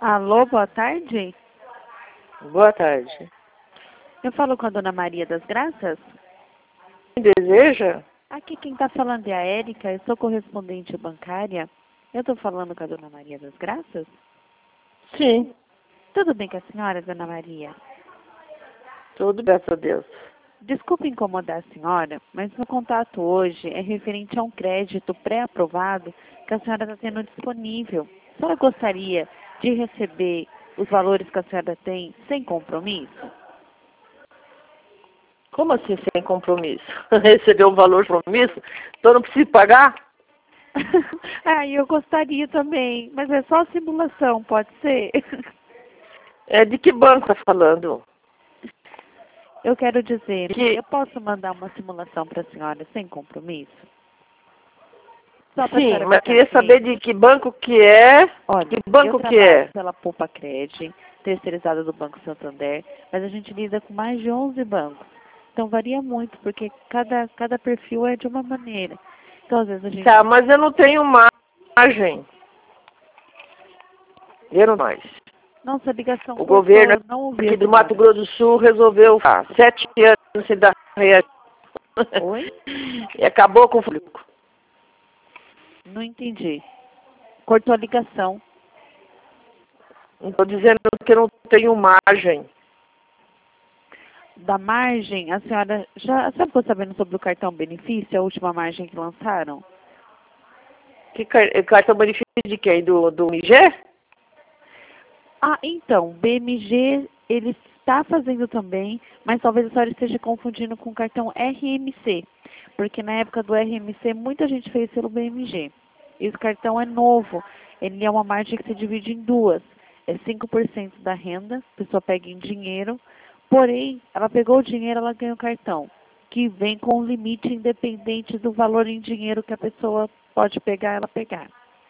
Alô, boa tarde. Boa tarde. Eu falo com a dona Maria das Graças? Quem deseja? Aqui quem está falando é a Érica, eu sou correspondente bancária. Eu estou falando com a dona Maria das Graças? Sim, Tudo bem com a senhora, dona Maria? tudo, graças a Deus. Desculpe incomodar a senhora, mas meu contato hoje é referente a um crédito pré-aprovado que a senhora está tendo disponível. A senhora gostaria de receber os valores que a senhora tem sem compromisso? Como assim sem compromisso? Recebeu um valor de compromisso? Então não preciso pagar? Eu gostaria também, mas é só simulação, pode ser? É de que banco está falando? Eu quero dizer, Que... eu posso mandar uma simulação para a senhora sem compromisso? Só para a Sim, senhora mas ficar queria saber ciente. de que banco que é. Olha, Que eu banco que trabalho é? pela Poupa Cred, terceirizada do Banco Santander, mas a gente lida com mais de 11 bancos. Então varia muito, porque cada perfil é de uma maneira. Então às vezes a gente... Tá, mas eu não tenho margem. Eu não mais. Nossa, a ligação O cortou, governo eu não ouvi aqui a do Mato senhora. Grosso do Sul resolveu 7 anos sem dar reajuste. Oi? E acabou com o público. Não entendi. Cortou a ligação. Não estou dizendo que eu não tenho margem. Da margem, a senhora já ficou sabendo sobre o cartão benefício, a última margem que lançaram? Que cartão benefício de quem? Do MG? Então, BMG, ele está fazendo também, mas talvez a senhora esteja confundindo com o cartão RMC, porque na época do RMC muita gente fez pelo BMG. Esse cartão é novo, ele é uma margem que se divide em duas. É 5% da renda, a pessoa pega em dinheiro, porém, ela pegou o dinheiro, ela ganha o cartão, que vem com um limite independente do valor em dinheiro que a pessoa pode pegar, ela pegar.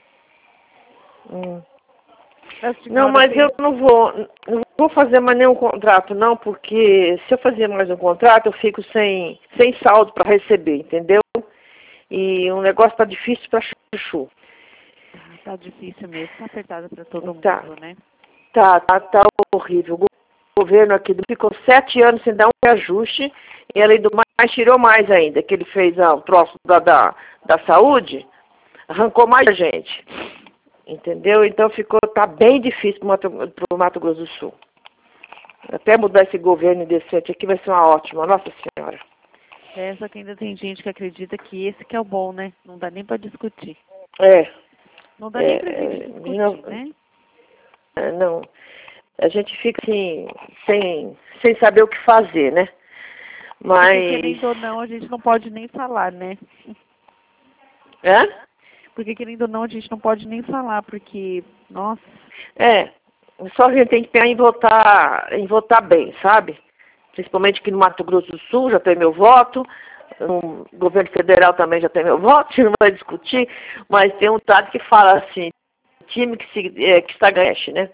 Não, mas eu não vou fazer mais nenhum contrato, não, porque se eu fazer mais um contrato, eu fico sem saldo para receber, entendeu? E o negócio está difícil para chuchu. Tá difícil mesmo, tá apertado para todo Tá, mundo, né? tá horrível. O governo aqui ficou 7 anos sem dar um reajuste, e além do mais, tirou mais ainda, que ele fez o troço da saúde, arrancou mais a gente. Entendeu? Então tá bem difícil pro Mato Grosso do Sul. Até mudar esse governo indecente aqui vai ser uma ótima, Nossa Senhora. Só que ainda tem gente que acredita que esse que é o bom, né? Não dá nem para discutir. Não dá nem pra gente discutir, né? Não. A gente fica assim, sem saber o que fazer, né? Mas... Porque querendo ou não, a gente não pode nem falar, né? Hã? Porque querendo ou não, a gente não pode nem falar, porque, nossa... Só a gente tem que pensar em votar bem, sabe? Principalmente aqui no Mato Grosso do Sul, já tem meu voto. No governo federal também já tem meu voto, a gente não vai discutir. Mas tem um ditado que fala assim, time que está ganhando, né?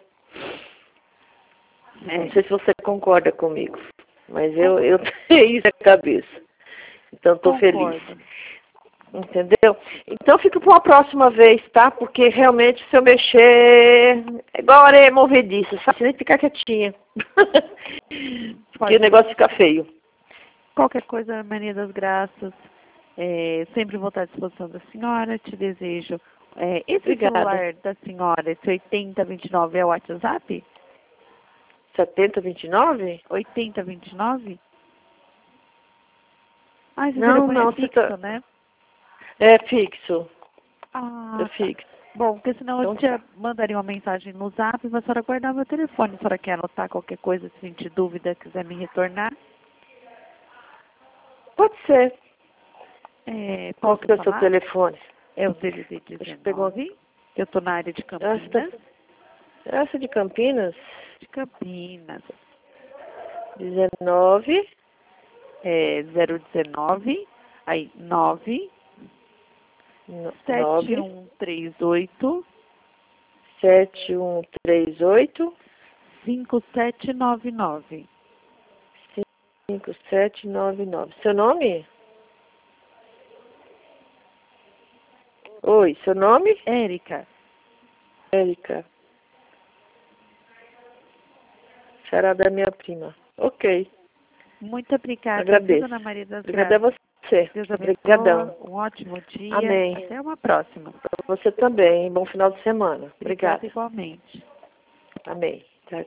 Não sei se você concorda comigo, mas eu tenho isso na cabeça. Então estou feliz. Entendeu? Então fica para uma próxima vez, tá? Porque realmente se eu mexer, é igual a areia movediça, sabe? Você nem ficar quietinha. Porque o negócio fica feio. Qualquer coisa, Maria das Graças, sempre vou estar à disposição da senhora, te desejo. Esse Obrigada. celular da senhora, esse 8029 é o WhatsApp? 7029? 8029? Esse Não, telefone é fixo, né? É fixo. É fixo. Bom, porque senão eu te mandaria uma mensagem no Zap, mas a senhora guardar meu telefone. A senhora quer anotar qualquer coisa, se sentir dúvida, quiser me retornar? Pode ser. Qual Posso que é o seu falar? telefone? É o DDD 19, que eu estou na área de Campinas. Essa de Campinas? De Campinas. 19. 019, aí 9 7138 7138 5799. 5799. Seu nome? Oi, seu nome? Érica. Érica. Será da minha prima. Ok. Muito obrigada, Agradeço. Dona Maria das Obrigada a Graças. você. Deus abençoe. Obrigadão. Um ótimo dia. Amém. Até uma próxima. Para você também. Bom final de semana. Obrigada Obrigada. igualmente. Amém.